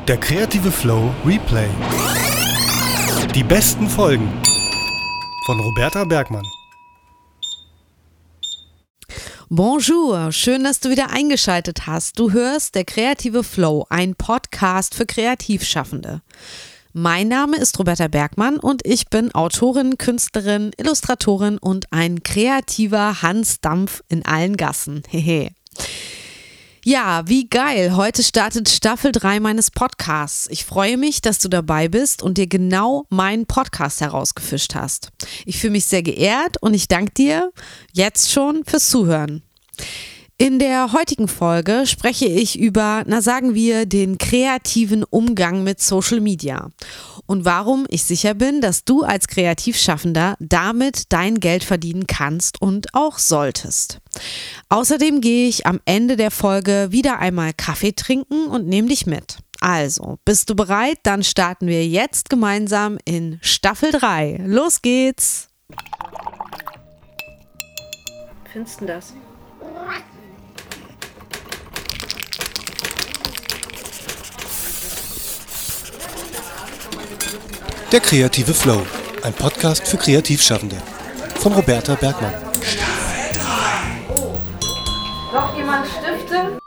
Der kreative Flow Replay. Die besten Folgen von Roberta Bergmann. Bonjour, schön, dass du wieder eingeschaltet hast. Du hörst der kreative Flow, ein Podcast für Kreativschaffende. Mein Name ist Roberta Bergmann und ich bin Autorin, Künstlerin, Illustratorin und ein kreativer Hans Dampf in allen Gassen. Hehe. Ja, wie geil. Heute startet Staffel 3 meines Podcasts. Ich freue mich, dass du dabei bist und dir genau meinen Podcast herausgefischt hast. Ich fühle mich sehr geehrt und ich danke dir jetzt schon fürs Zuhören. In der heutigen Folge spreche ich über, sagen wir, den kreativen Umgang mit Social Media und warum ich sicher bin, dass du als Kreativschaffender damit dein Geld verdienen kannst und auch solltest. Außerdem gehe ich am Ende der Folge wieder einmal Kaffee trinken und nehme dich mit. Also, bist du bereit? Dann starten wir jetzt gemeinsam in Staffel 3. Los geht's! Findest du das? Der kreative Flow, ein Podcast für Kreativschaffende von Roberta Bergmann. Braucht jemand Stifte?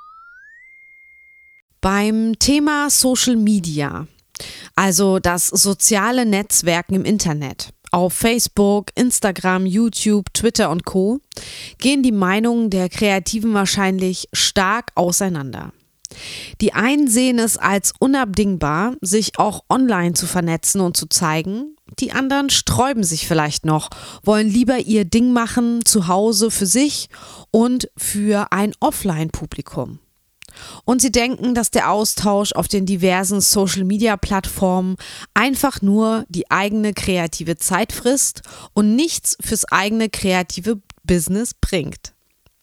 Beim Thema Social Media, also das soziale Netzwerken im Internet, auf Facebook, Instagram, YouTube, Twitter und Co., gehen die Meinungen der Kreativen wahrscheinlich stark auseinander. Die einen sehen es als unabdingbar, sich auch online zu vernetzen und zu zeigen. Die anderen sträuben sich vielleicht noch, wollen lieber ihr Ding machen, zu Hause für sich und für ein Offline-Publikum. Und sie denken, dass der Austausch auf den diversen Social-Media-Plattformen einfach nur die eigene kreative Zeit frisst und nichts fürs eigene kreative Business bringt.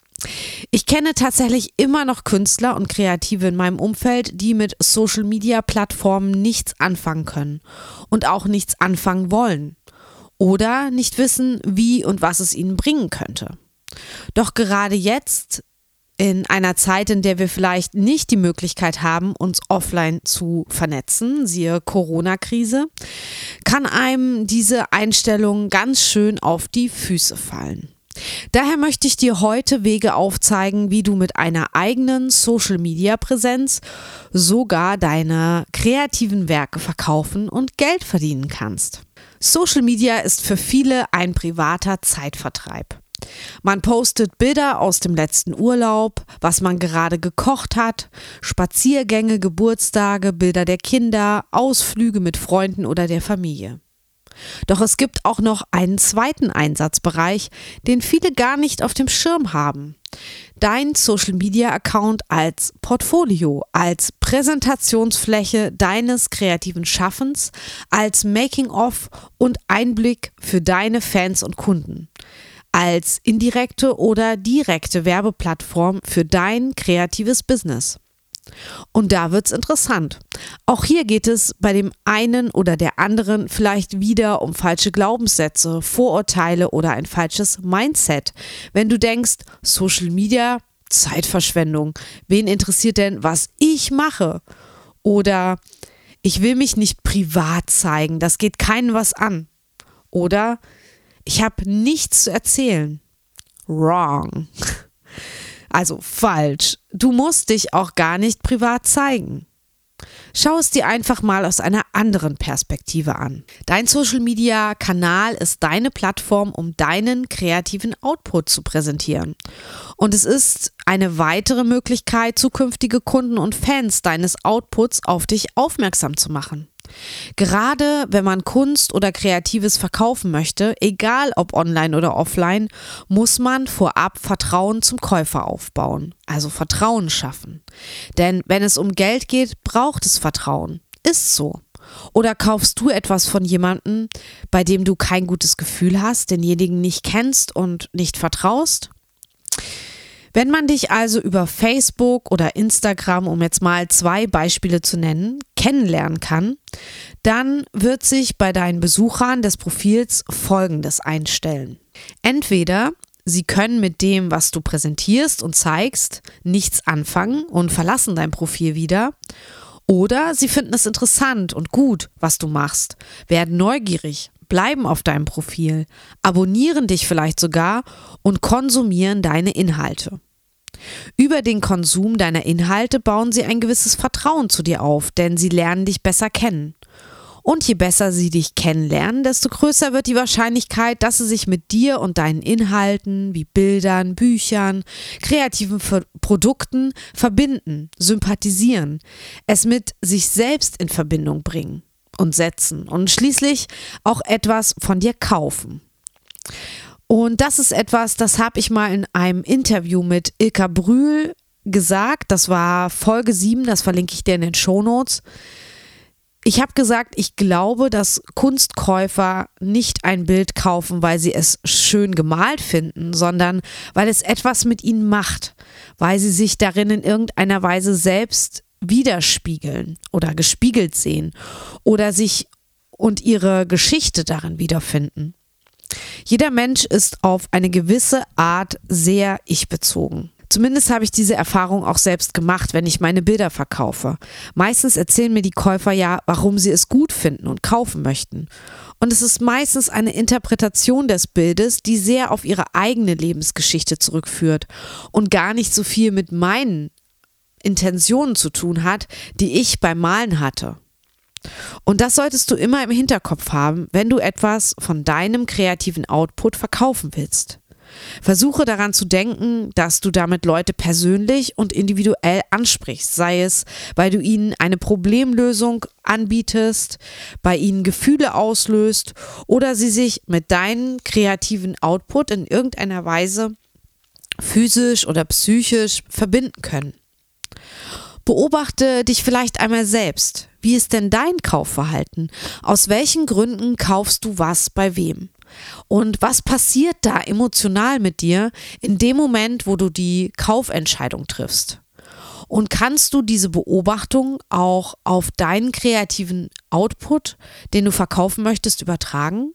Ich kenne tatsächlich immer noch Künstler und Kreative in meinem Umfeld, die mit Social-Media-Plattformen nichts anfangen können und auch nichts anfangen wollen oder nicht wissen, wie und was es ihnen bringen könnte. Doch gerade jetzt, in einer Zeit, in der wir vielleicht nicht die Möglichkeit haben, uns offline zu vernetzen, siehe Corona-Krise, kann einem diese Einstellung ganz schön auf die Füße fallen. Daher möchte ich dir heute Wege aufzeigen, wie du mit einer eigenen Social-Media-Präsenz sogar deine kreativen Werke verkaufen und Geld verdienen kannst. Social Media ist für viele ein privater Zeitvertreib. Man postet Bilder aus dem letzten Urlaub, was man gerade gekocht hat, Spaziergänge, Geburtstage, Bilder der Kinder, Ausflüge mit Freunden oder der Familie. Doch es gibt auch noch einen zweiten Einsatzbereich, den viele gar nicht auf dem Schirm haben. Dein Social-Media-Account als Portfolio, als Präsentationsfläche deines kreativen Schaffens, als Making-of und Einblick für deine Fans und Kunden, als indirekte oder direkte Werbeplattform für dein kreatives Business. Und da wird's interessant. Auch hier geht es bei dem einen oder der anderen vielleicht wieder um falsche Glaubenssätze, Vorurteile oder ein falsches Mindset. Wenn du denkst, Social Media, Zeitverschwendung, wen interessiert denn, was ich mache? Oder ich will mich nicht privat zeigen, das geht keinem was an. Oder ich habe nichts zu erzählen. Wrong. Also falsch. Du musst dich auch gar nicht privat zeigen. Schau es dir einfach mal aus einer anderen Perspektive an. Dein Social-Media-Kanal ist deine Plattform, um deinen kreativen Output zu präsentieren. Und es ist eine weitere Möglichkeit, zukünftige Kunden und Fans deines Outputs auf dich aufmerksam zu machen. Gerade wenn man Kunst oder Kreatives verkaufen möchte, egal ob online oder offline, muss man vorab Vertrauen zum Käufer aufbauen, also Vertrauen schaffen. Denn wenn es um Geld geht, braucht es Vertrauen. Ist so. Oder kaufst du etwas von jemandem, bei dem du kein gutes Gefühl hast, denjenigen nicht kennst und nicht vertraust? Wenn man dich also über Facebook oder Instagram, um jetzt mal 2 Beispiele zu nennen, kennenlernen kann, dann wird sich bei deinen Besuchern des Profils Folgendes einstellen. Entweder sie können mit dem, was du präsentierst und zeigst, nichts anfangen und verlassen dein Profil wieder, Oder sie finden es interessant und gut, was du machst, werden neugierig, bleiben auf deinem Profil, abonnieren dich vielleicht sogar und konsumieren deine Inhalte. Über den Konsum deiner Inhalte bauen sie ein gewisses Vertrauen zu dir auf, denn sie lernen dich besser kennen. Und je besser sie dich kennenlernen, desto größer wird die Wahrscheinlichkeit, dass sie sich mit dir und deinen Inhalten wie Bildern, Büchern, kreativen Produkten verbinden, sympathisieren, es mit sich selbst in Verbindung bringen und setzen und schließlich auch etwas von dir kaufen. Und das ist etwas, das habe ich mal in einem Interview mit Ilka Brühl gesagt. Das war Folge 7, das verlinke ich dir in den Shownotes. Ich habe gesagt, ich glaube, dass Kunstkäufer nicht ein Bild kaufen, weil sie es schön gemalt finden, sondern weil es etwas mit ihnen macht, weil sie sich darin in irgendeiner Weise selbst widerspiegeln oder gespiegelt sehen oder sich und ihre Geschichte darin wiederfinden. Jeder Mensch ist auf eine gewisse Art sehr ich-bezogen. Zumindest habe ich diese Erfahrung auch selbst gemacht, wenn ich meine Bilder verkaufe. Meistens erzählen mir die Käufer ja, warum sie es gut finden und kaufen möchten. Und es ist meistens eine Interpretation des Bildes, die sehr auf ihre eigene Lebensgeschichte zurückführt und gar nicht so viel mit meinen Intentionen zu tun hat, die ich beim Malen hatte. Und das solltest du immer im Hinterkopf haben, wenn du etwas von deinem kreativen Output verkaufen willst. Versuche daran zu denken, dass du damit Leute persönlich und individuell ansprichst, sei es, weil du ihnen eine Problemlösung anbietest, bei ihnen Gefühle auslöst oder sie sich mit deinem kreativen Output in irgendeiner Weise physisch oder psychisch verbinden können. Beobachte dich vielleicht einmal selbst. Wie ist denn dein Kaufverhalten? Aus welchen Gründen kaufst du was bei wem? Und was passiert da emotional mit dir in dem Moment, wo du die Kaufentscheidung triffst? Und kannst du diese Beobachtung auch auf deinen kreativen Output, den du verkaufen möchtest, übertragen?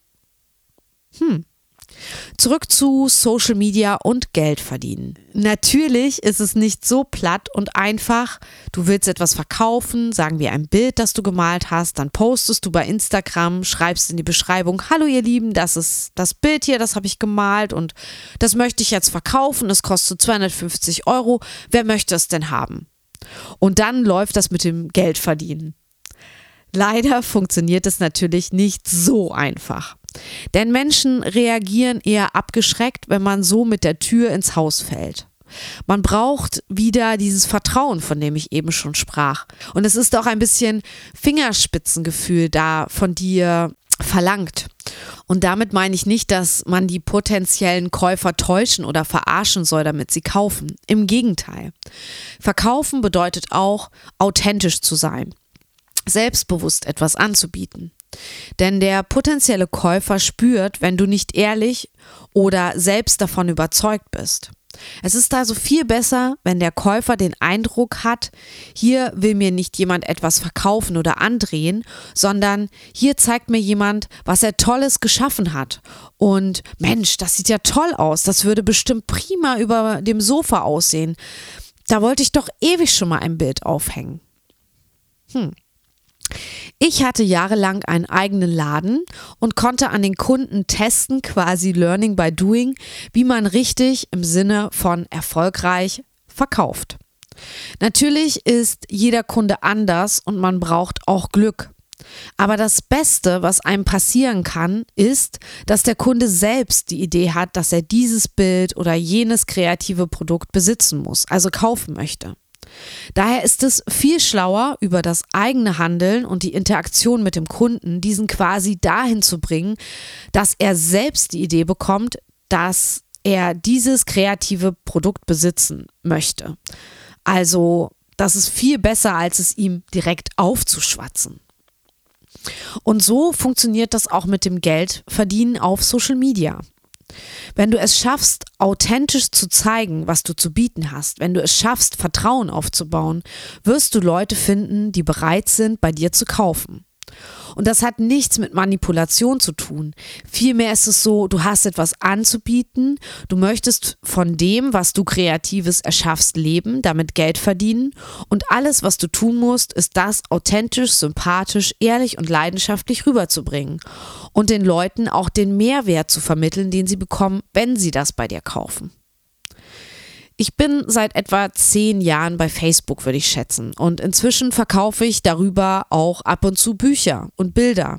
Zurück zu Social Media und Geld verdienen. Natürlich ist es nicht so platt und einfach. Du willst etwas verkaufen, sagen wir ein Bild, das du gemalt hast, dann postest du bei Instagram, schreibst in die Beschreibung: Hallo ihr Lieben, das ist das Bild hier, das habe ich gemalt und das möchte ich jetzt verkaufen, es kostet 250 €, wer möchte es denn haben? Und dann läuft das mit dem Geld verdienen. Leider funktioniert es natürlich nicht so einfach. Denn Menschen reagieren eher abgeschreckt, wenn man so mit der Tür ins Haus fällt. Man braucht wieder dieses Vertrauen, von dem ich eben schon sprach. Und es ist auch ein bisschen Fingerspitzengefühl da von dir verlangt. Und damit meine ich nicht, dass man die potenziellen Käufer täuschen oder verarschen soll, damit sie kaufen. Im Gegenteil. Verkaufen bedeutet auch, authentisch zu sein, selbstbewusst etwas anzubieten. Denn der potenzielle Käufer spürt, wenn du nicht ehrlich oder selbst davon überzeugt bist. Es ist also viel besser, wenn der Käufer den Eindruck hat, hier will mir nicht jemand etwas verkaufen oder andrehen, sondern hier zeigt mir jemand, was er Tolles geschaffen hat. Und Mensch, das sieht ja toll aus, das würde bestimmt prima über dem Sofa aussehen. Da wollte ich doch ewig schon mal ein Bild aufhängen. Ich hatte jahrelang einen eigenen Laden und konnte an den Kunden testen, quasi Learning by Doing, wie man richtig im Sinne von erfolgreich verkauft. Natürlich ist jeder Kunde anders und man braucht auch Glück. Aber das Beste, was einem passieren kann, ist, dass der Kunde selbst die Idee hat, dass er dieses Bild oder jenes kreative Produkt besitzen muss, also kaufen möchte. Daher ist es viel schlauer, über das eigene Handeln und die Interaktion mit dem Kunden diesen quasi dahin zu bringen, dass er selbst die Idee bekommt, dass er dieses kreative Produkt besitzen möchte. Also, das ist viel besser, als es ihm direkt aufzuschwatzen. Und so funktioniert das auch mit dem Geldverdienen auf Social Media. Wenn du es schaffst, authentisch zu zeigen, was du zu bieten hast, wenn du es schaffst, Vertrauen aufzubauen, wirst du Leute finden, die bereit sind, bei dir zu kaufen. Und das hat nichts mit Manipulation zu tun. Vielmehr ist es so, du hast etwas anzubieten, du möchtest von dem, was du Kreatives erschaffst, leben, damit Geld verdienen und alles, was du tun musst, ist das authentisch, sympathisch, ehrlich und leidenschaftlich rüberzubringen und den Leuten auch den Mehrwert zu vermitteln, den sie bekommen, wenn sie das bei dir kaufen. Ich bin seit etwa 10 Jahren bei Facebook, würde ich schätzen. Und inzwischen verkaufe ich darüber auch ab und zu Bücher und Bilder.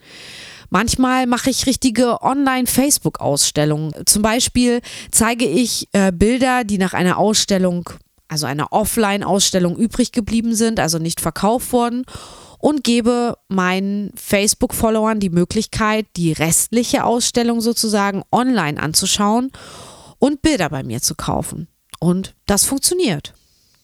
Manchmal mache ich richtige Online-Facebook-Ausstellungen. Zum Beispiel zeige ich Bilder, die nach einer Ausstellung, also einer Offline-Ausstellung übrig geblieben sind, also nicht verkauft wurden, und gebe meinen Facebook-Followern die Möglichkeit, die restliche Ausstellung sozusagen online anzuschauen und Bilder bei mir zu kaufen. Und das funktioniert.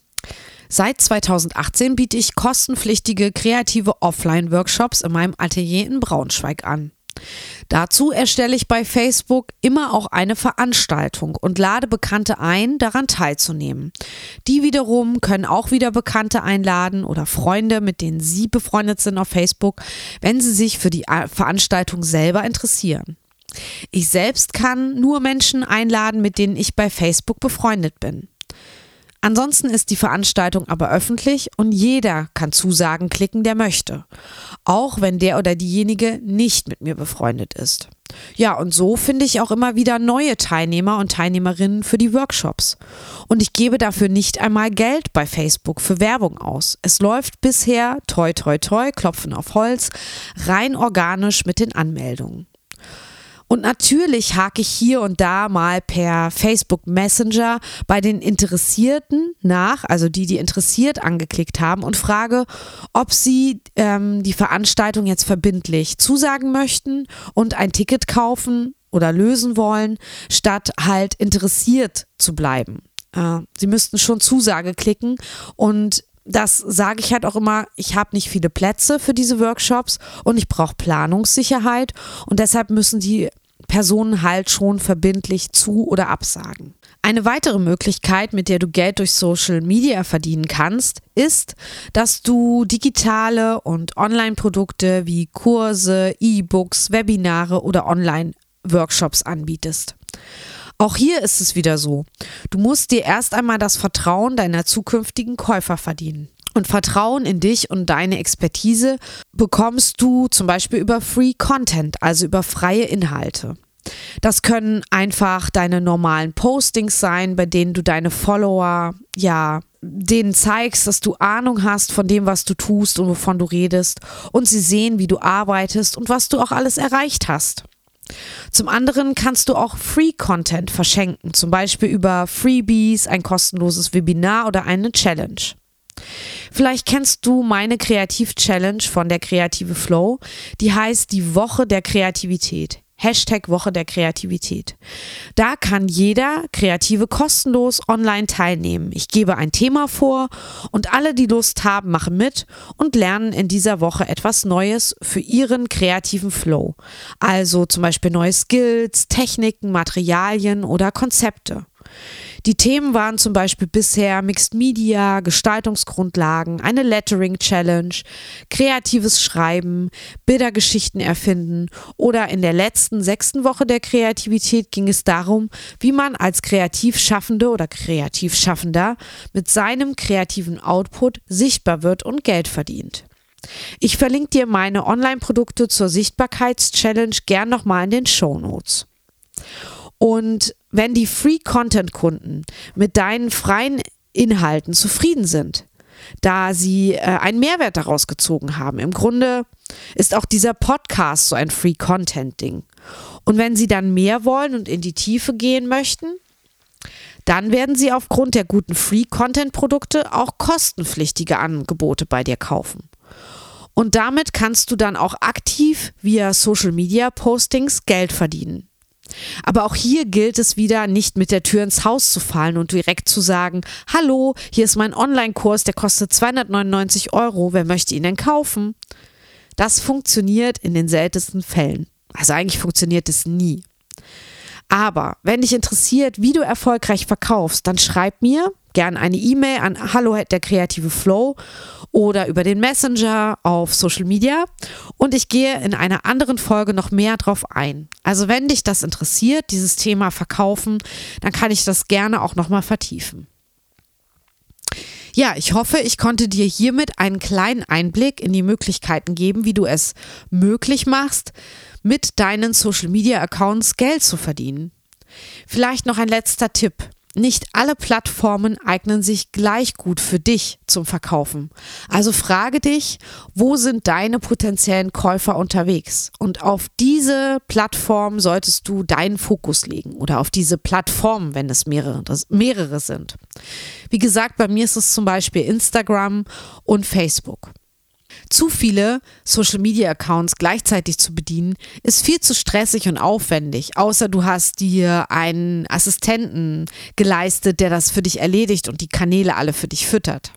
Seit 2018 biete ich kostenpflichtige kreative Offline-Workshops in meinem Atelier in Braunschweig an. Dazu erstelle ich bei Facebook immer auch eine Veranstaltung und lade Bekannte ein, daran teilzunehmen. Die wiederum können auch wieder Bekannte einladen oder Freunde, mit denen sie befreundet sind auf Facebook, wenn sie sich für die Veranstaltung selber interessieren. Ich selbst kann nur Menschen einladen, mit denen ich bei Facebook befreundet bin. Ansonsten ist die Veranstaltung aber öffentlich und jeder kann Zusagen klicken, der möchte. Auch wenn der oder diejenige nicht mit mir befreundet ist. Ja, und so finde ich auch immer wieder neue Teilnehmer und Teilnehmerinnen für die Workshops. Und ich gebe dafür nicht einmal Geld bei Facebook für Werbung aus. Es läuft bisher, toi toi toi, Klopfen auf Holz, rein organisch mit den Anmeldungen. Und natürlich hake ich hier und da mal per Facebook Messenger bei den Interessierten nach, also die interessiert angeklickt haben und frage, ob sie die Veranstaltung jetzt verbindlich zusagen möchten und ein Ticket kaufen oder lösen wollen, statt halt interessiert zu bleiben. Sie müssten schon Zusage klicken und das sage ich halt auch immer, ich habe nicht viele Plätze für diese Workshops und ich brauche Planungssicherheit und deshalb müssen die Personen halt schon verbindlich zu- oder absagen. Eine weitere Möglichkeit, mit der du Geld durch Social Media verdienen kannst, ist, dass du digitale und Online-Produkte wie Kurse, E-Books, Webinare oder Online-Workshops anbietest. Auch hier ist es wieder so. Du musst dir erst einmal das Vertrauen deiner zukünftigen Käufer verdienen. Und Vertrauen in dich und deine Expertise bekommst du zum Beispiel über Free Content, also über freie Inhalte. Das können einfach deine normalen Postings sein, bei denen du deine Follower, denen zeigst, dass du Ahnung hast von dem, was du tust und wovon du redest und sie sehen, wie du arbeitest und was du auch alles erreicht hast. Zum anderen kannst du auch Free Content verschenken, zum Beispiel über Freebies, ein kostenloses Webinar oder eine Challenge. Vielleicht kennst du meine Kreativ-Challenge von der Kreative Flow, die heißt die Woche der Kreativität. #Woche der Kreativität. Da kann jeder Kreative kostenlos online teilnehmen. Ich gebe ein Thema vor und alle, die Lust haben, machen mit und lernen in dieser Woche etwas Neues für ihren kreativen Flow. Also zum Beispiel neue Skills, Techniken, Materialien oder Konzepte. Die Themen waren zum Beispiel bisher Mixed Media, Gestaltungsgrundlagen, eine Lettering-Challenge, kreatives Schreiben, Bildergeschichten erfinden oder in der letzten 6. Woche der Kreativität ging es darum, wie man als Kreativschaffende oder Kreativschaffender mit seinem kreativen Output sichtbar wird und Geld verdient. Ich verlinke dir meine Online-Produkte zur Sichtbarkeits-Challenge gern nochmal in den Shownotes. Und wenn die Free-Content-Kunden mit deinen freien Inhalten zufrieden sind, da sie einen Mehrwert daraus gezogen haben, im Grunde ist auch dieser Podcast so ein Free-Content-Ding. Und wenn sie dann mehr wollen und in die Tiefe gehen möchten, dann werden sie aufgrund der guten Free-Content-Produkte auch kostenpflichtige Angebote bei dir kaufen. Und damit kannst du dann auch aktiv via Social-Media-Postings Geld verdienen. Aber auch hier gilt es wieder, nicht mit der Tür ins Haus zu fallen und direkt zu sagen, hallo, hier ist mein Online-Kurs, der kostet 299 €, wer möchte ihn denn kaufen? Das funktioniert in den seltensten Fällen. Also eigentlich funktioniert es nie. Aber wenn dich interessiert, wie du erfolgreich verkaufst, dann schreib mir gern eine E-Mail an hallo@derkreativeflow oder über den Messenger auf Social Media und ich gehe in einer anderen Folge noch mehr drauf ein. Also wenn dich das interessiert, dieses Thema Verkaufen, dann kann ich das gerne auch nochmal vertiefen. Ja, ich hoffe, ich konnte dir hiermit einen kleinen Einblick in die Möglichkeiten geben, wie du es möglich machst, mit deinen Social-Media-Accounts Geld zu verdienen. Vielleicht noch ein letzter Tipp. Nicht alle Plattformen eignen sich gleich gut für dich zum Verkaufen. Also frage dich, wo sind deine potenziellen Käufer unterwegs? Und auf diese Plattform solltest du deinen Fokus legen oder auf diese Plattformen, wenn es mehrere sind. Wie gesagt, bei mir ist es zum Beispiel Instagram und Facebook. Zu viele Social-Media-Accounts gleichzeitig zu bedienen, ist viel zu stressig und aufwendig, außer du hast dir einen Assistenten geleistet, der das für dich erledigt und die Kanäle alle für dich füttert.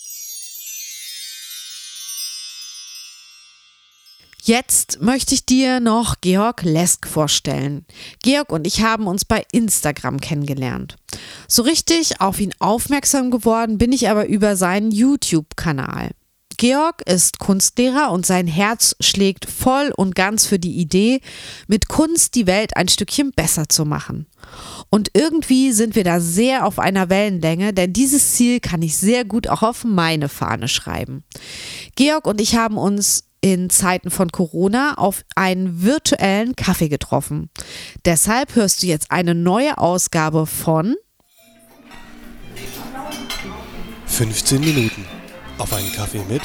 Jetzt möchte ich dir noch Georg Lesk vorstellen. Georg und ich haben uns bei Instagram kennengelernt. So richtig auf ihn aufmerksam geworden bin ich aber über seinen YouTube-Kanal. Georg ist Kunstlehrer und sein Herz schlägt voll und ganz für die Idee, mit Kunst die Welt ein Stückchen besser zu machen. Und irgendwie sind wir da sehr auf einer Wellenlänge, denn dieses Ziel kann ich sehr gut auch auf meine Fahne schreiben. Georg und ich haben uns in Zeiten von Corona auf einen virtuellen Kaffee getroffen. Deshalb hörst du jetzt eine neue Ausgabe von 15 Minuten. Auf einen Kaffee mit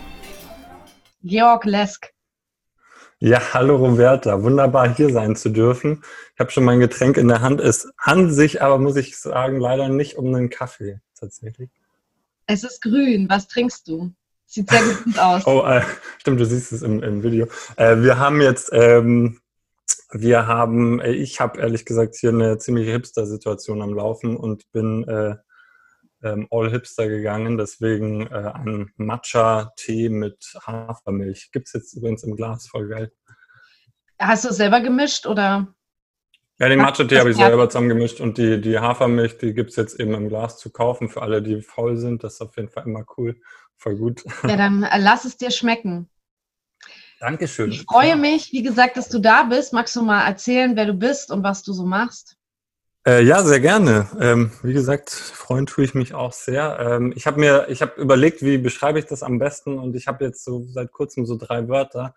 Georg Lesk. Ja, hallo Roberta, wunderbar hier sein zu dürfen. Ich habe schon mein Getränk in der Hand, ist an sich aber, muss ich sagen, leider nicht um einen Kaffee tatsächlich. Es ist grün, was trinkst du? Sieht sehr gut aus. Oh, stimmt, du siehst es im Video. Ich habe ehrlich gesagt hier eine ziemliche Hipster-Situation am Laufen und bin all Hipster gegangen, deswegen ein Matcha-Tee mit Hafermilch. Gibt es jetzt übrigens im Glas, voll geil. Hast du es selber gemischt oder? Ja, den Matcha-Tee habe ich selber zusammengemischt und die Hafermilch, die gibt es jetzt eben im Glas zu kaufen für alle, die faul sind. Das ist auf jeden Fall immer cool, voll gut. Ja, dann lass es dir schmecken. Dankeschön. Ich freue mich, wie gesagt, dass du da bist. Magst du mal erzählen, wer du bist und was du so machst? Ja, sehr gerne. Wie gesagt, freuen tue ich mich auch sehr. Ich habe überlegt, wie beschreibe ich das am besten und ich habe jetzt so seit kurzem so 3 Wörter.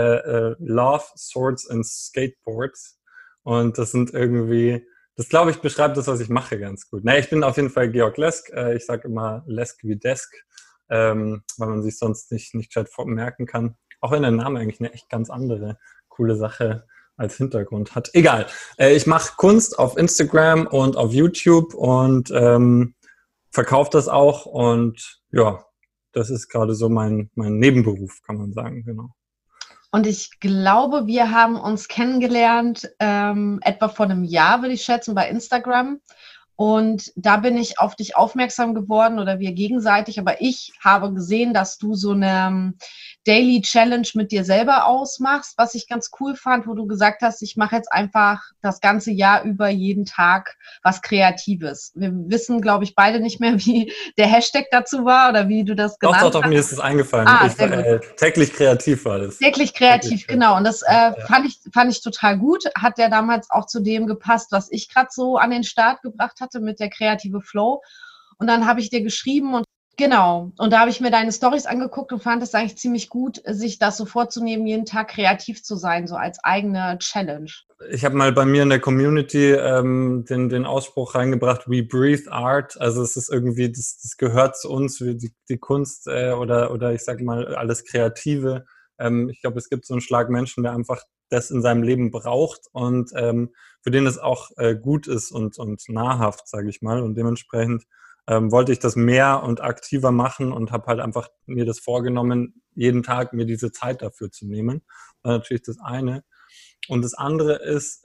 Love, Swords and Skateboards. Und das sind irgendwie, das glaube ich, beschreibt das, was ich mache, ganz gut. Ich bin auf jeden Fall Georg Lesk. Ich sage immer Lesk wie Desk, weil man sich sonst nicht gescheit merken kann. Auch wenn der Name eigentlich eine echt ganz andere coole Sache als Hintergrund hat. Egal. Ich mache Kunst auf Instagram und auf YouTube und verkaufe das auch und ja, das ist gerade so mein Nebenberuf, kann man sagen, genau. Und ich glaube, wir haben uns kennengelernt, etwa vor einem Jahr, würde ich schätzen, bei Instagram. Und da bin ich auf dich aufmerksam geworden oder wir gegenseitig. Aber ich habe gesehen, dass du so eine Daily Challenge mit dir selber ausmachst, was ich ganz cool fand, wo du gesagt hast, ich mache jetzt einfach das ganze Jahr über jeden Tag was Kreatives. Wir wissen, glaube ich, beide nicht mehr, wie der Hashtag dazu war oder wie du das genannt hast. Doch, mir ist es eingefallen. Täglich kreativ war das. Täglich kreativ, genau. Und das fand ich total gut. Hat ja damals auch zu dem gepasst, was ich gerade so an den Start gebracht hatte mit der kreative Flow. Und dann habe ich dir geschrieben und genau. Und da habe ich mir deine Storys angeguckt und fand es eigentlich ziemlich gut, sich das so vorzunehmen, jeden Tag kreativ zu sein, so als eigene Challenge. Ich habe mal bei mir in der Community den Ausspruch reingebracht, we breathe art. Also es ist irgendwie, das gehört zu uns, wie die Kunst oder ich sage mal alles Kreative. Ich glaube, es gibt so einen Schlag Menschen, der einfach das in seinem Leben braucht und für den es auch gut ist und nahrhaft, sage ich mal. Und dementsprechend wollte ich das mehr und aktiver machen und habe halt einfach mir das vorgenommen, jeden Tag mir diese Zeit dafür zu nehmen. Das war natürlich das eine. Und das andere ist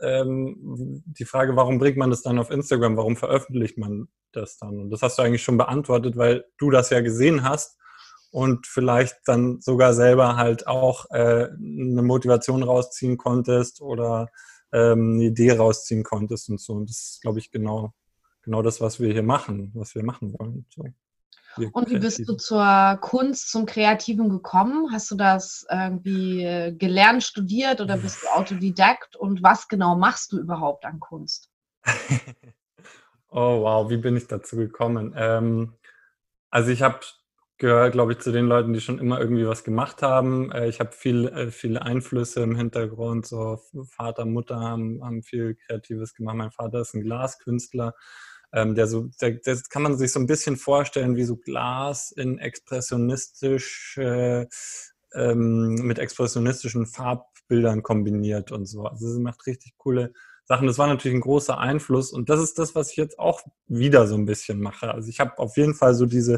die Frage, warum bringt man das dann auf Instagram? Warum veröffentlicht man das dann? Und das hast du eigentlich schon beantwortet, weil du das ja gesehen hast und vielleicht dann sogar selber halt auch eine Motivation rausziehen konntest oder eine Idee rausziehen konntest und so. Und das ist, glaube ich, genau das, was wir hier machen, was wir machen wollen. So. Und wie bist du zur Kunst, zum Kreativen gekommen? Hast du das irgendwie gelernt, studiert oder bist du Autodidakt? Und was genau machst du überhaupt an Kunst? Oh wow, wie bin ich dazu gekommen? Also ich gehöre, glaube ich, zu den Leuten, die schon immer irgendwie was gemacht haben. Ich habe viele Einflüsse im Hintergrund. So Vater, Mutter haben viel Kreatives gemacht. Mein Vater ist ein Glaskünstler. Das kann man sich so ein bisschen vorstellen, wie so Glas in mit expressionistischen Farbbildern kombiniert und so. Also es macht richtig coole Sachen. Das war natürlich ein großer Einfluss und das ist das, was ich jetzt auch wieder so ein bisschen mache. Also ich habe auf jeden Fall so diese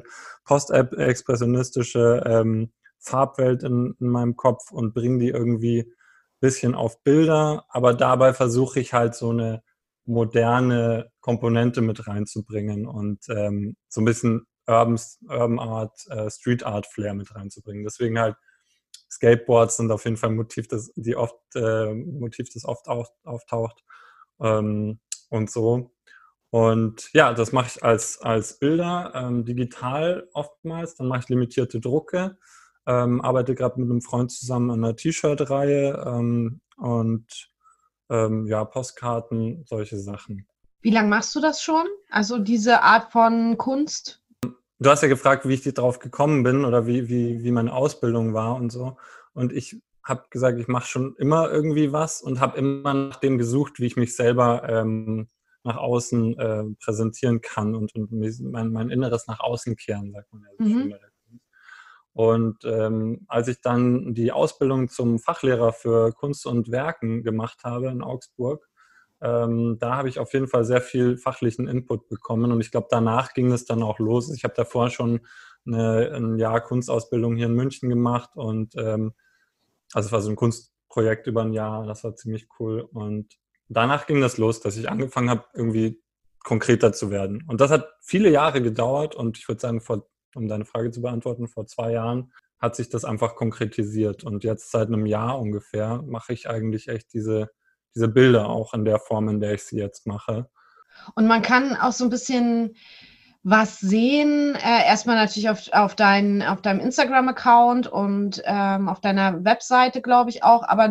post-expressionistische Farbwelt in meinem Kopf und bringe die irgendwie ein bisschen auf Bilder, aber dabei versuche ich halt so eine moderne Komponente mit reinzubringen und so ein bisschen Urban Art, Street Art Flair mit reinzubringen. Deswegen halt Skateboards sind auf jeden Fall ein Motiv, das oft auftaucht und so. Und ja, das mache ich als Bilder, digital oftmals. Dann mache ich limitierte Drucke, arbeite gerade mit einem Freund zusammen an einer T-Shirt-Reihe und ja, Postkarten, solche Sachen. Wie lange machst du das schon? Also diese Art von Kunst? Du hast ja gefragt, wie ich drauf gekommen bin oder wie meine Ausbildung war und so. Und ich habe gesagt, ich mache schon immer irgendwie was und habe immer nach dem gesucht, wie ich mich selber nach außen präsentieren kann und mein Inneres nach außen kehren, sagt man ja so schön bei der Kunst. Und als ich dann die Ausbildung zum Fachlehrer für Kunst und Werken gemacht habe in Augsburg, da habe ich auf jeden Fall sehr viel fachlichen Input bekommen und ich glaube, danach ging es dann auch los. Ich habe davor schon ein Jahr Kunstausbildung hier in München gemacht und also es war so ein Kunstprojekt über ein Jahr, das war ziemlich cool und danach ging das los, dass ich angefangen habe, irgendwie konkreter zu werden. Und das hat viele Jahre gedauert und ich würde sagen, um deine Frage zu beantworten, vor 2 Jahren hat sich das einfach konkretisiert und jetzt seit einem Jahr ungefähr mache ich eigentlich echt diese Bilder auch in der Form, in der ich sie jetzt mache. Und man kann auch so ein bisschen was sehen. Erstmal natürlich auf deinem Instagram-Account und auf deiner Webseite, glaube ich auch. Aber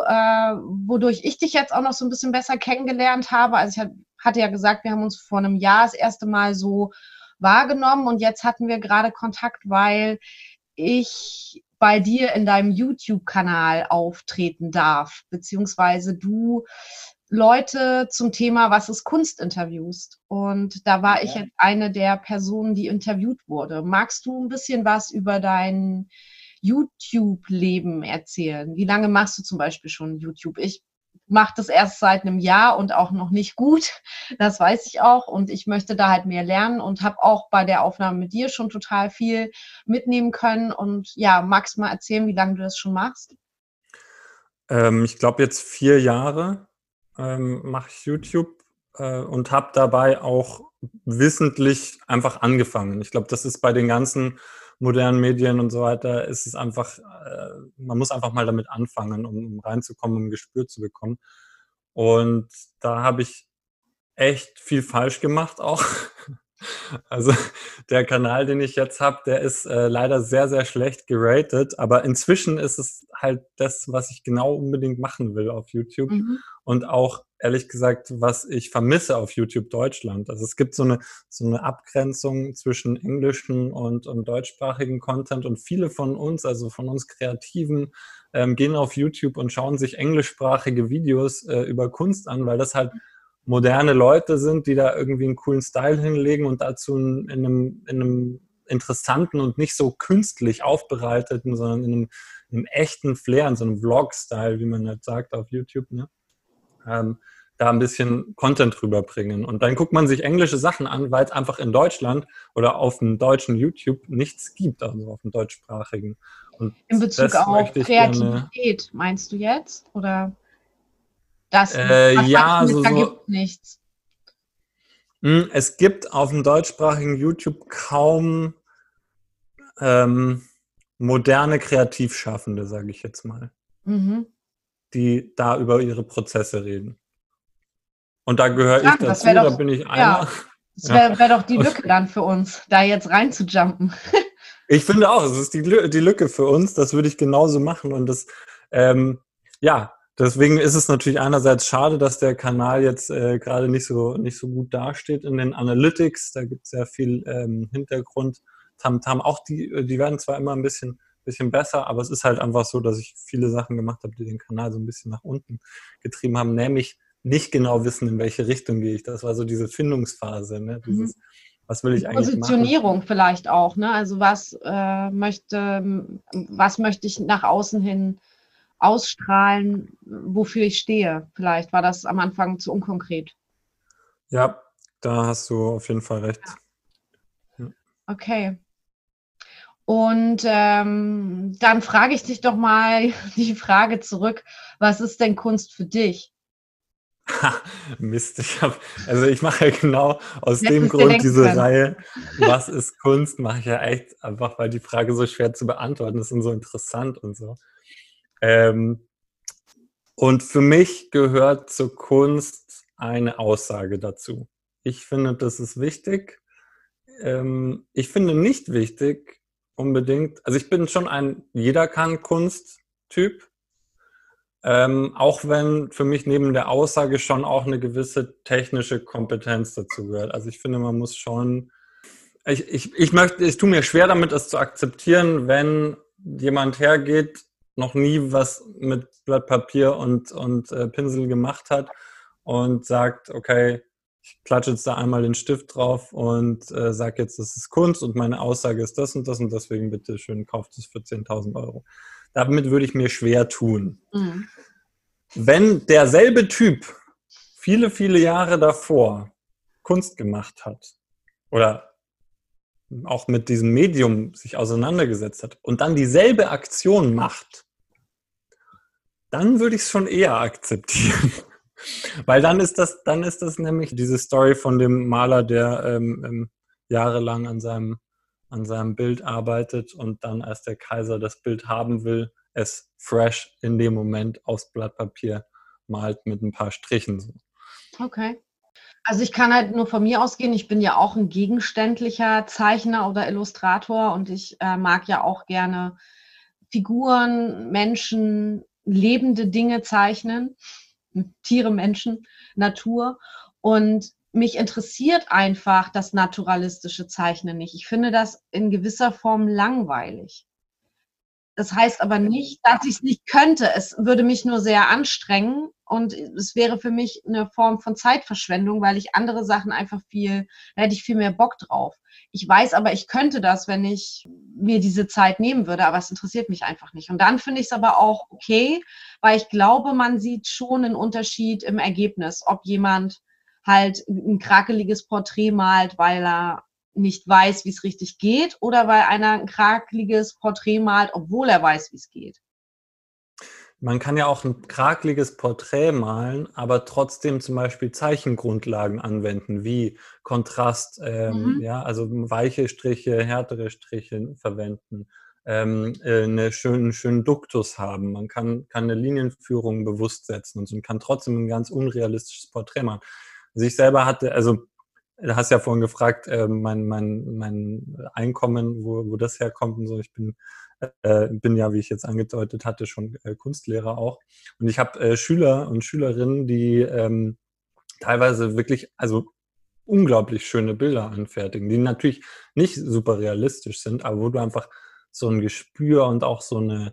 wodurch ich dich jetzt auch noch so ein bisschen besser kennengelernt habe, also ich hatte ja gesagt, wir haben uns vor einem Jahr das erste Mal so wahrgenommen und jetzt hatten wir gerade Kontakt, weil ich bei dir in deinem YouTube-Kanal auftreten darf, beziehungsweise du Leute zum Thema Was ist Kunst interviewst. Und da war ich jetzt eine der Personen, die interviewt wurde. Magst du ein bisschen was über dein YouTube-Leben erzählen? Wie lange machst du zum Beispiel schon YouTube? Ich mache das erst seit einem Jahr und auch noch nicht gut. Das weiß ich auch. Und ich möchte da halt mehr lernen und habe auch bei der Aufnahme mit dir schon total viel mitnehmen können. Und ja, magst du mal erzählen, wie lange du das schon machst? Ich glaube jetzt 4 Jahre mache ich YouTube und habe dabei auch wissentlich einfach angefangen. Ich glaube, das ist bei den ganzen modernen Medien und so weiter, ist es einfach, man muss einfach mal damit anfangen, um reinzukommen, um ein Gespür zu bekommen. Und da habe ich echt viel falsch gemacht auch. Also der Kanal, den ich jetzt habe, der ist leider sehr, sehr schlecht geratet, aber inzwischen ist es halt das, was ich genau unbedingt machen will auf YouTube Mhm. und auch ehrlich gesagt, was ich vermisse auf YouTube Deutschland. Also es gibt so eine Abgrenzung zwischen englischen und deutschsprachigen Content und viele von uns, also von uns Kreativen, gehen auf YouTube und schauen sich englischsprachige Videos über Kunst an, weil das halt moderne Leute sind, die da irgendwie einen coolen Style hinlegen und dazu in einem interessanten und nicht so künstlich aufbereiteten, sondern in einem echten Flair, in so einem Vlog-Style, wie man halt sagt auf YouTube, ne? Da ein bisschen Content rüberbringen. Und dann guckt man sich englische Sachen an, weil es einfach in Deutschland oder auf dem deutschen YouTube nichts gibt, also auf dem deutschsprachigen. Und In Bezug das auf möchte ich gerne. Kreativität, meinst du jetzt? Oder was Ja, meinst du also mit, da so. gibt nichts? Es gibt auf dem deutschsprachigen YouTube kaum moderne Kreativschaffende, sage ich jetzt mal. Mhm. die da über ihre Prozesse reden. Und da gehöre ich Das dazu, wär da doch- bin ich ja. einer. Das wäre doch die Lücke dann für uns, da jetzt reinzujumpen. Ich finde auch, es ist die Lücke für uns, das würde ich genauso machen. Und das, deswegen ist es natürlich einerseits schade, dass der Kanal jetzt gerade nicht so gut dasteht in den Analytics. Da gibt es sehr viel Hintergrund. Tamtam, auch die werden zwar immer ein bisschen besser, aber es ist halt einfach so, dass ich viele Sachen gemacht habe, die den Kanal so ein bisschen nach unten getrieben haben, nämlich nicht genau wissen, in welche Richtung gehe ich. Das war so diese Findungsphase, ne? Dieses, was will ich eigentlich machen? Positionierung vielleicht auch, ne? Also was möchte ich nach außen hin ausstrahlen, wofür ich stehe? Vielleicht war das am Anfang zu unkonkret. Ja, da hast du auf jeden Fall recht. Ja. Okay. Und dann frage ich dich doch mal die Frage zurück, was ist denn Kunst für dich? Mist, ich mache ja genau aus Hättest dem dir Grund denken diese können. Reihe, was ist Kunst, mache ich ja echt einfach, weil die Frage so schwer zu beantworten ist und so interessant und so. Und für mich gehört zur Kunst eine Aussage dazu. Ich finde, das ist wichtig. Ich finde nicht wichtig unbedingt, also ich bin schon ein jeder kann Kunst-Typ. Auch wenn für mich neben der Aussage schon auch eine gewisse technische Kompetenz dazu gehört. Also ich finde, man muss schon, ich tue mir schwer damit, es zu akzeptieren, wenn jemand hergeht, noch nie was mit Blatt Papier und Pinsel gemacht hat und sagt, okay, ich klatsche jetzt da einmal den Stift drauf und sage jetzt, das ist Kunst und meine Aussage ist das und deswegen bitte schön kauft es für 10.000 €. Damit würde ich mir schwer tun. Mhm. Wenn derselbe Typ viele, viele Jahre davor Kunst gemacht hat oder auch mit diesem Medium sich auseinandergesetzt hat und dann dieselbe Aktion macht, dann würde ich es schon eher akzeptieren. Weil dann ist das nämlich diese Story von dem Maler, der jahrelang an seinem Bild arbeitet und dann, als der Kaiser das Bild haben will, es fresh in dem Moment aufs Blatt Papier malt mit ein paar Strichen. Okay. Also ich kann halt nur von mir ausgehen, ich bin ja auch ein gegenständlicher Zeichner oder Illustrator und ich mag ja auch gerne Figuren, Menschen, lebende Dinge zeichnen, Tiere, Menschen, Natur. Und mich interessiert einfach das naturalistische Zeichnen nicht. Ich finde das in gewisser Form langweilig. Das heißt aber nicht, dass ich es nicht könnte. Es würde mich nur sehr anstrengen und es wäre für mich eine Form von Zeitverschwendung, weil ich andere Sachen einfach da hätte ich viel mehr Bock drauf. Ich weiß aber, ich könnte das, wenn ich mir diese Zeit nehmen würde, aber es interessiert mich einfach nicht. Und dann finde ich es aber auch okay, weil ich glaube, man sieht schon einen Unterschied im Ergebnis, ob jemand halt ein krakeliges Porträt malt, weil er nicht weiß, wie es richtig geht, oder weil einer ein krakeliges Porträt malt, obwohl er weiß, wie es geht. Man kann ja auch ein krakeliges Porträt malen, aber trotzdem zum Beispiel Zeichengrundlagen anwenden, wie Kontrast, also weiche Striche, härtere Striche verwenden, einen schönen Duktus haben. Man kann eine Linienführung bewusst setzen und so, und kann trotzdem ein ganz unrealistisches Porträt machen. Also ich selber hatte, du hast ja vorhin gefragt, mein Einkommen, wo das herkommt und so. Ich bin ja, wie ich jetzt angedeutet hatte, schon Kunstlehrer auch. Und ich habe Schüler und Schülerinnen, die teilweise wirklich, also unglaublich schöne Bilder anfertigen, die natürlich nicht super realistisch sind, aber wo du einfach so ein Gespür und auch ein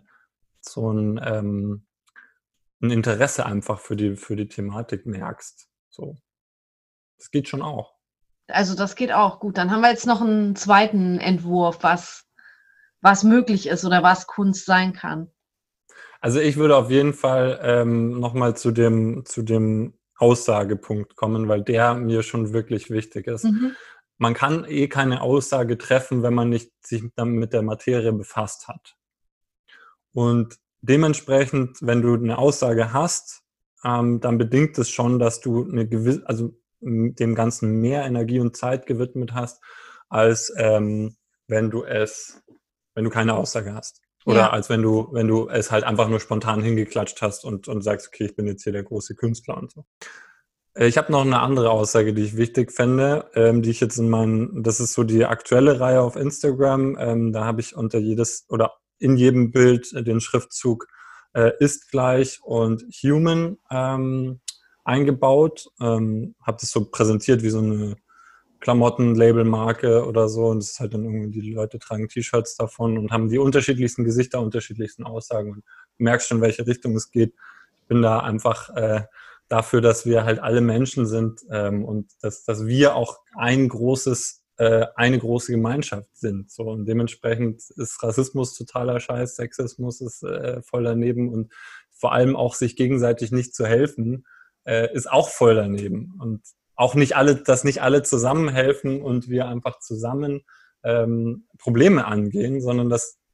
Interesse einfach für die Thematik merkst. So. Das geht schon auch. Also das geht auch gut. Dann haben wir jetzt noch einen zweiten Entwurf, was möglich ist oder was Kunst sein kann. Also ich würde auf jeden Fall nochmal zu dem Aussagepunkt kommen, weil der mir schon wirklich wichtig ist. Mhm. Man kann keine Aussage treffen, wenn man nicht sich dann mit der Materie befasst hat. Und dementsprechend, wenn du eine Aussage hast, dann bedingt es schon, dass du dem Ganzen mehr Energie und Zeit gewidmet hast, als wenn du keine Aussage hast. Oder Ja. als wenn du es halt einfach nur spontan hingeklatscht hast und sagst, okay, ich bin jetzt hier der große Künstler und so. Ich habe noch eine andere Aussage, die ich wichtig fände, die ich jetzt das ist so die aktuelle Reihe auf Instagram, da habe ich in jedem Bild den Schriftzug ist gleich und human eingebaut, habe das so präsentiert wie so eine Klamotten-Label-Marke oder so und das ist halt dann irgendwie, die Leute tragen T-Shirts davon und haben die unterschiedlichsten Gesichter, unterschiedlichsten Aussagen und du merkst schon, in welche Richtung es geht. Ich bin da einfach dafür, dass wir halt alle Menschen sind und dass wir auch eine große Gemeinschaft sind. So. Und dementsprechend ist Rassismus totaler Scheiß, Sexismus ist voll daneben und vor allem auch sich gegenseitig nicht zu helfen, ist auch voll daneben. Und auch dass nicht alle zusammenhelfen und wir einfach zusammen Probleme angehen, sondern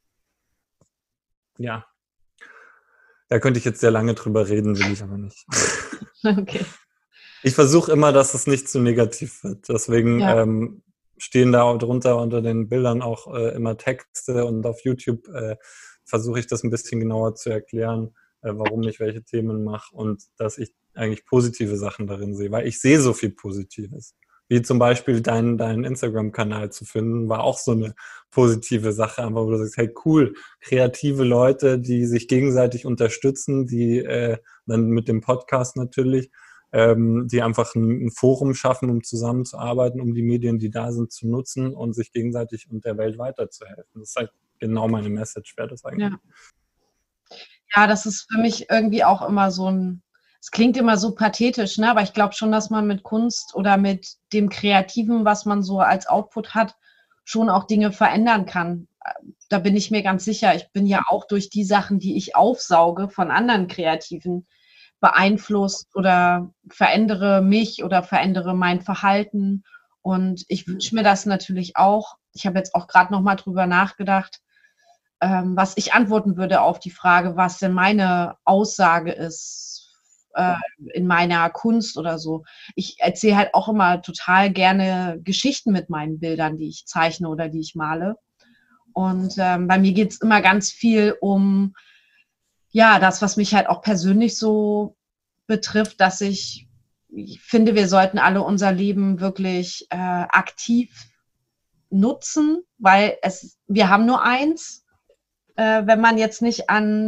ja, da könnte ich jetzt sehr lange drüber reden, will ich aber nicht. Okay. Ich versuche immer, dass es nicht zu negativ wird. Deswegen stehen da drunter unter den Bildern auch immer Texte und auf YouTube versuche ich das ein bisschen genauer zu erklären, warum ich welche Themen mache und dass ich eigentlich positive Sachen darin sehe, weil ich sehe so viel Positives. Wie zum Beispiel deinen Instagram-Kanal zu finden, war auch so eine positive Sache, einfach wo du sagst, hey cool, kreative Leute, die sich gegenseitig unterstützen, die dann mit dem Podcast natürlich, die einfach ein Forum schaffen, um zusammenzuarbeiten, um die Medien, die da sind, zu nutzen und sich gegenseitig und der Welt weiterzuhelfen. Das ist halt genau meine Message, wäre das eigentlich. Ja, das ist für mich irgendwie auch immer es klingt immer so pathetisch, ne? Aber ich glaube schon, dass man mit Kunst oder mit dem Kreativen, was man so als Output hat, schon auch Dinge verändern kann. Da bin ich mir ganz sicher. Ich bin ja auch durch die Sachen, die ich aufsauge von anderen Kreativen, beeinflusst oder verändere mich oder verändere mein Verhalten. Und ich wünsche mir das natürlich auch. Ich habe jetzt auch gerade noch mal drüber nachgedacht, was ich antworten würde auf die Frage, was denn meine Aussage ist in meiner Kunst oder so. Ich erzähle halt auch immer total gerne Geschichten mit meinen Bildern, die ich zeichne oder die ich male. Und bei mir geht es immer ganz viel um das, was mich halt auch persönlich so betrifft, dass ich finde, wir sollten alle unser Leben wirklich aktiv nutzen, weil wir haben nur eins. Wenn man jetzt nicht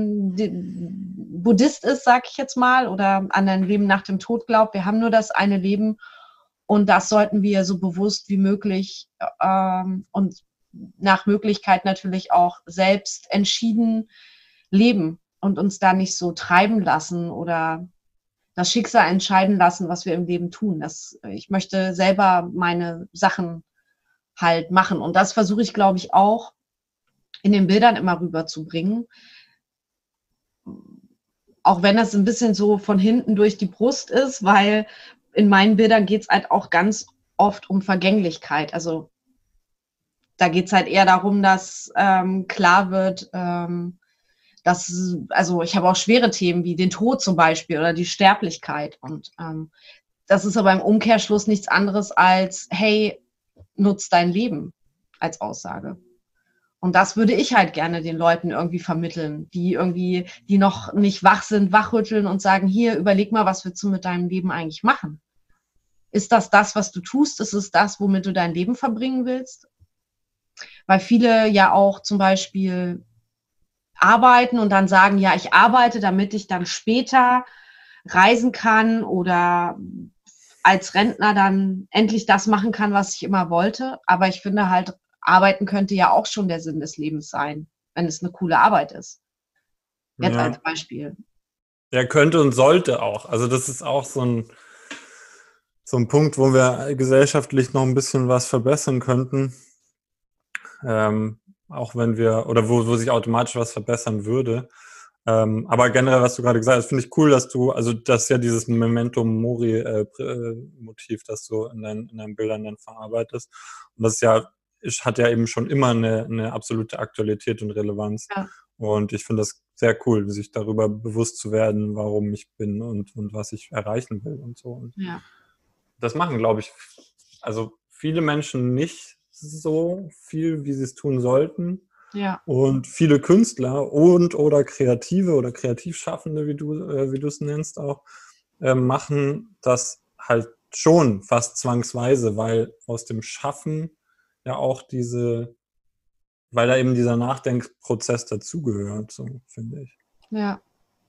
Buddhist ist, sag ich jetzt mal, oder an ein Leben nach dem Tod glaubt. Wir haben nur das eine Leben und das sollten wir so bewusst wie möglich und nach Möglichkeit natürlich auch selbst entschieden leben und uns da nicht so treiben lassen oder das Schicksal entscheiden lassen, was wir im Leben tun. Ich möchte selber meine Sachen halt machen und das versuche ich, glaube ich, auch in den Bildern immer rüberzubringen. Auch wenn das ein bisschen so von hinten durch die Brust ist, weil in meinen Bildern geht es halt auch ganz oft um Vergänglichkeit. Also da geht es halt eher darum, dass klar wird, also ich habe auch schwere Themen wie den Tod zum Beispiel oder die Sterblichkeit. Und das ist aber im Umkehrschluss nichts anderes als, hey, nutz dein Leben als Aussage. Und das würde ich halt gerne den Leuten irgendwie vermitteln, die noch nicht wach sind, wachrütteln und sagen, hier, überleg mal, was willst du mit deinem Leben eigentlich machen? Ist das, was du tust? Ist es das, womit du dein Leben verbringen willst? Weil viele ja auch zum Beispiel arbeiten und dann sagen, ja, ich arbeite, damit ich dann später reisen kann oder als Rentner dann endlich das machen kann, was ich immer wollte. Aber ich finde halt, Arbeiten könnte ja auch schon der Sinn des Lebens sein, wenn es eine coole Arbeit ist. Jetzt als Beispiel. Ja, könnte und sollte auch. Also das ist auch so ein Punkt, wo wir gesellschaftlich noch ein bisschen was verbessern könnten. Auch wenn oder wo sich automatisch was verbessern würde. Aber generell, was du gerade gesagt hast, finde ich cool, dass das ist ja dieses Memento Mori Motiv, das du in deinen Bildern dann verarbeitest. Und das hat ja eben schon immer eine absolute Aktualität und Relevanz. Ja. Und ich finde das sehr cool, sich darüber bewusst zu werden, warum ich bin und was ich erreichen will und so. Und das machen, glaube ich, also viele Menschen nicht so viel, wie sie es tun sollten. Ja. Und viele Künstler und oder Kreative oder Kreativschaffende, wie du es nennst auch, machen das halt schon fast zwangsweise, weil aus dem Schaffen ja auch weil da eben dieser Nachdenkprozess dazugehört, so finde ich. Ja.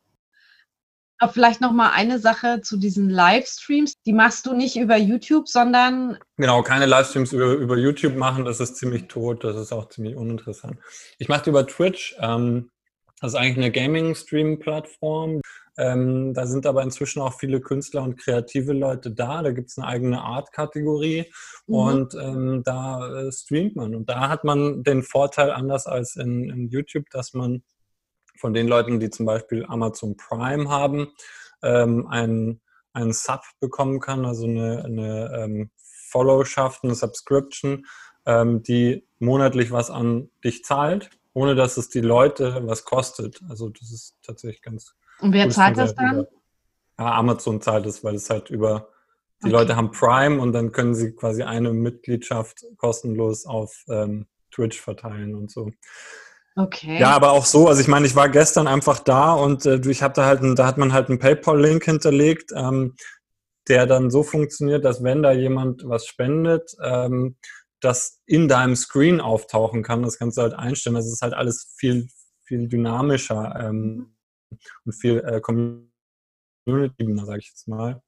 Aber vielleicht noch mal eine Sache zu diesen Livestreams. Die machst du nicht über YouTube, sondern Genau, keine Livestreams über YouTube machen, das ist ziemlich tot, das ist auch ziemlich uninteressant. Ich mache die über Twitch, das ist eigentlich eine Gaming-Stream-Plattform. Da sind aber inzwischen auch viele Künstler und kreative Leute da. Da gibt es eine eigene Art-Kategorie und da streamt man. Und da hat man den Vorteil, anders als in YouTube, dass man von den Leuten, die zum Beispiel Amazon Prime haben, einen Sub bekommen kann, also eine Followschaft, eine Subscription, die monatlich was an dich zahlt, ohne dass es die Leute was kostet. Also das ist tatsächlich ganz und wer cool. zahlt das dann? Ja, Amazon zahlt es, weil es halt die Okay. Leute haben Prime und dann können sie quasi eine Mitgliedschaft kostenlos auf Twitch verteilen und so. Okay. Ja, aber auch so, also ich meine, ich war gestern einfach da und ich habe da hat man halt einen PayPal-Link hinterlegt, der dann so funktioniert, dass wenn da jemand was spendet, das in deinem Screen auftauchen kann. Das kannst du halt einstellen. Das ist halt alles viel, viel dynamischer und viel Community, sage ich jetzt mal,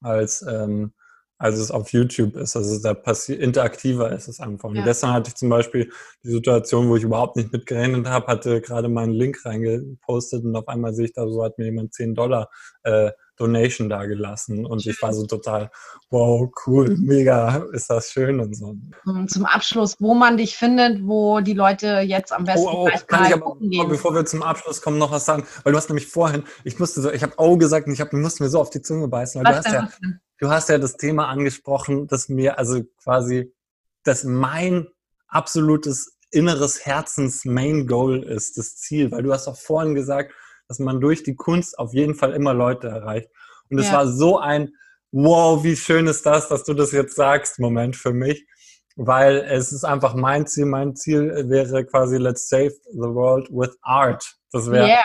als es auf YouTube ist. Also da interaktiver ist es einfach. Und Ja. gestern hatte ich zum Beispiel die Situation, wo ich überhaupt nicht mit gerechnet habe, hatte gerade meinen Link reingepostet und auf einmal sehe ich da so, hat mir jemand $10 Donation da gelassen und ich war so total, wow, cool, mega, ist das schön und so. Zum Abschluss, wo man dich findet, wo die Leute jetzt am besten gleich kann ich mal aber, gucken gehen. bevor wir zum Abschluss kommen, noch was sagen, weil du hast nämlich vorhin, ich habe gesagt und ich musste mir so auf die Zunge beißen, weil Was denn? du hast ja das Thema angesprochen, das mir also quasi, dass mein absolutes inneres Herzens-Main-Goal ist, das Ziel, weil du hast doch vorhin gesagt, dass man durch die Kunst auf jeden Fall immer Leute erreicht. Und es Ja. war so ein, wow, wie schön ist das, dass du das jetzt sagst, Moment für mich, weil es ist einfach mein Ziel. Mein Ziel wäre quasi, let's save the world with art. Das wäre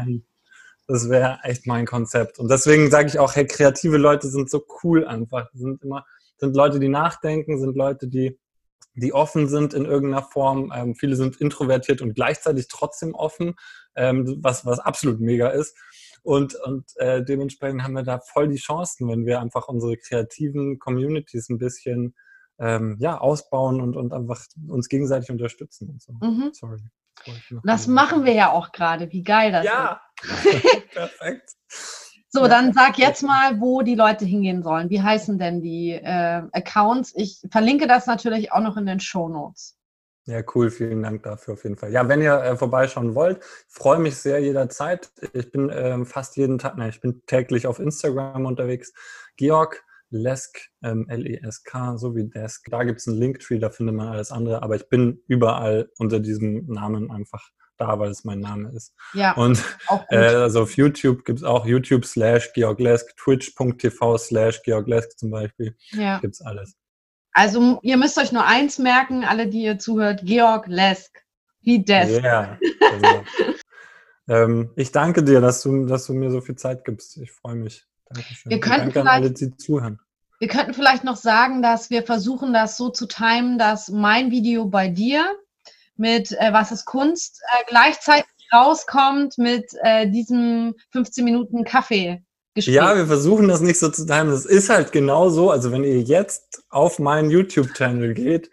das wäre echt mein Konzept. Und deswegen sage ich auch, hey, kreative Leute sind so cool einfach. Sind Leute, die nachdenken, sind Leute, die offen sind in irgendeiner Form. Viele sind introvertiert und gleichzeitig trotzdem offen, was absolut mega ist. Und dementsprechend haben wir da voll die Chancen, wenn wir einfach unsere kreativen Communities ein bisschen ausbauen und einfach uns gegenseitig unterstützen und so. Sorry. Das machen wir ja auch gerade. Wie geil das ist. Perfekt. So, dann sag jetzt mal, wo die Leute hingehen sollen. Wie heißen denn die Accounts? Ich verlinke das natürlich auch noch in den Shownotes. Ja, cool. Vielen Dank dafür auf jeden Fall. Ja, wenn ihr vorbeischauen wollt, freue mich sehr jederzeit. Ich bin fast jeden Tag, ich bin täglich auf Instagram unterwegs. Georg Lesk, L-E-S-K, so wie Desk. Da gibt es einen Linktree, da findet man alles andere, aber ich bin überall unter diesem Namen einfach da, weil es mein Name ist. Ja, und also auf YouTube gibt es auch YouTube/Georg Lesk, Twitch.tv/Georg Lesk zum Beispiel. Ja. Gibt es alles. Also ihr müsst euch nur eins merken, alle, die ihr zuhört, Georg Lesk, wie Desk. Ja, ich danke dir, dass du mir so viel Zeit gibst. Ich freue mich. Dankeschön. Danke an alle, die zuhören. Wir könnten vielleicht noch sagen, dass wir versuchen, das so zu timen, dass mein Video bei dir mit Was ist Kunst gleichzeitig rauskommt mit diesem 15 Minuten Kaffee-Gespräch. Ja, wir versuchen das nicht so zu timen. Das ist halt genau so. Also wenn ihr jetzt auf meinen YouTube-Channel geht,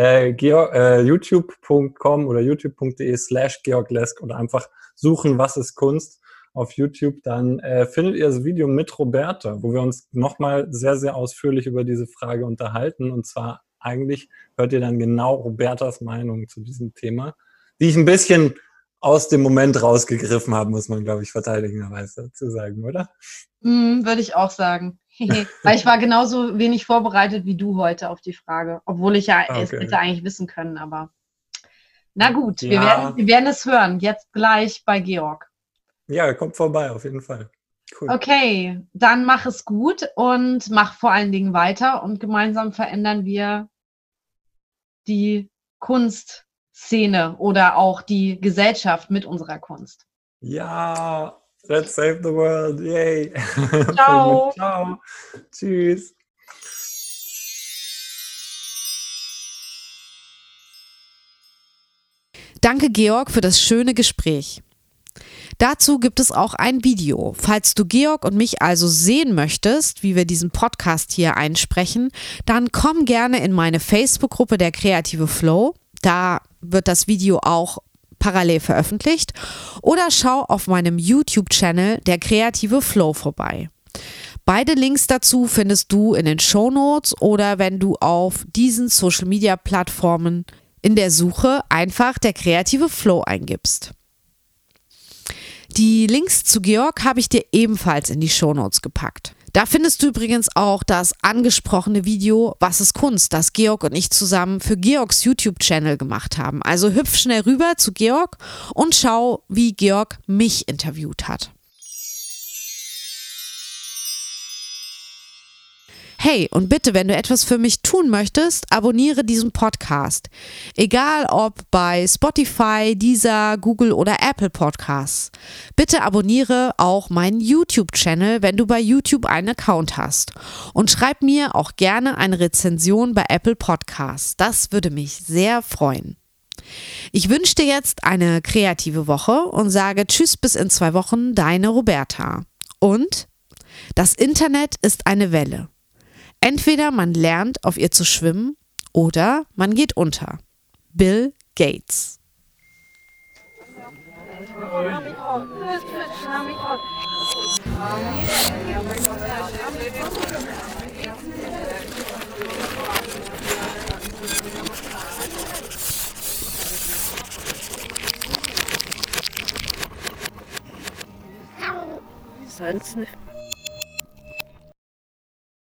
youtube.com oder youtube.de/Georg Lesk oder einfach suchen, was ist Kunst auf YouTube, dann findet ihr das Video mit Roberta, wo wir uns nochmal sehr, sehr ausführlich über diese Frage unterhalten. Und zwar eigentlich hört ihr dann genau Robertas Meinung zu diesem Thema, die ich ein bisschen aus dem Moment rausgegriffen habe, muss man, glaube ich, verteidigenderweise dazu sagen, oder? Würde ich auch sagen. Weil ich war genauso wenig vorbereitet wie du heute auf die Frage, obwohl ich es hätte eigentlich wissen können, aber na gut, wir werden es hören, jetzt gleich bei Georg. Ja, kommt vorbei, auf jeden Fall. Cool. Okay, dann mach es gut und mach vor allen Dingen weiter und gemeinsam verändern wir die Kunst Szene oder auch die Gesellschaft mit unserer Kunst. Ja, let's save the world. Yay. Ciao. Ciao. Tschüss. Danke, Georg, für das schöne Gespräch. Dazu gibt es auch ein Video. Falls du Georg und mich also sehen möchtest, wie wir diesen Podcast hier einsprechen, dann komm gerne in meine Facebook-Gruppe der Kreative Flow. Da wird das Video auch parallel veröffentlicht. Oder schau auf meinem YouTube-Channel der Kreative Flow vorbei. Beide Links dazu findest du in den Shownotes oder wenn du auf diesen Social-Media-Plattformen in der Suche einfach der Kreative Flow eingibst. Die Links zu Georg habe ich dir ebenfalls in die Shownotes gepackt. Da findest du übrigens auch das angesprochene Video Was ist Kunst, das Georg und ich zusammen für Georgs YouTube-Channel gemacht haben. Also hüpf schnell rüber zu Georg und schau, wie Georg mich interviewt hat. Hey, und bitte, wenn du etwas für mich tun möchtest, abonniere diesen Podcast. Egal ob bei Spotify, Deezer, Google oder Apple Podcasts. Bitte abonniere auch meinen YouTube-Channel, wenn du bei YouTube einen Account hast. Und schreib mir auch gerne eine Rezension bei Apple Podcasts. Das würde mich sehr freuen. Ich wünsche dir jetzt eine kreative Woche und sage Tschüss bis in 2 Wochen, deine Roberta. Und das Internet ist eine Welle. Entweder man lernt, auf ihr zu schwimmen oder man geht unter. Bill Gates. Sonst nicht.